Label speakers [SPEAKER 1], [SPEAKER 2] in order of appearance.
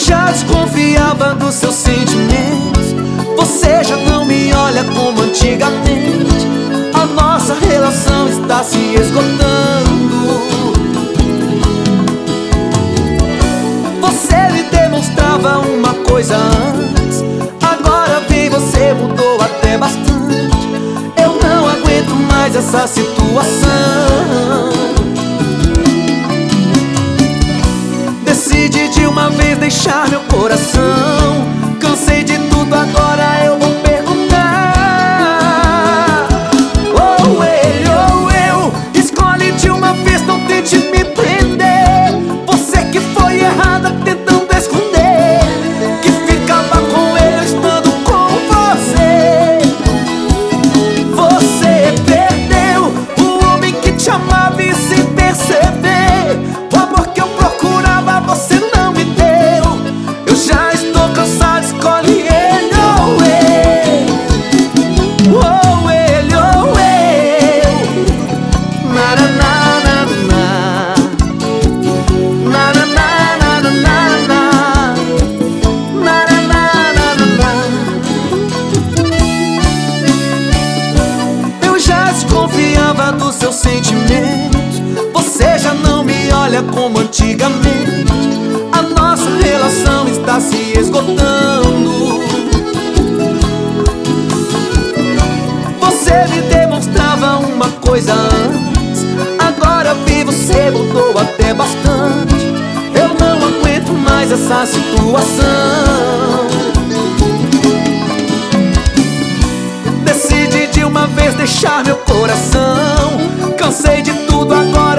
[SPEAKER 1] já desconfiava dos seus sentimentos. Você já não me olha como antigamente. A nossa relação está se esgotando. Você me demonstrava uma coisa antes, agora vem você mudou até bastante. Eu não aguento mais essa situação. Decide de uma vez deixar meu coração. Cansei de tudo, agora eu vou perguntar. Ou ele ou eu, escolhe de uma vez, não tente me prender. Você que foi errada tentando esconder que ficava com ele estando com você. Você perdeu o homem que te amava e sem perceber, o amor que eu procurava você não me deu. Eu já estou cansado, escolhe ele ou eu. Ou ele ou eu. Na na na na na. Na na na na na na. Na na na na na. Eu já desconfiava dos seus sentimentos. Você já não me olha como antigamente. A nossa relação está se esgotando. Você me demonstrava uma coisa antes, agora vi você mudou até bastante. Eu não aguento mais essa situação. Decide de uma vez deixar meu coração. Cansei de tudo, agora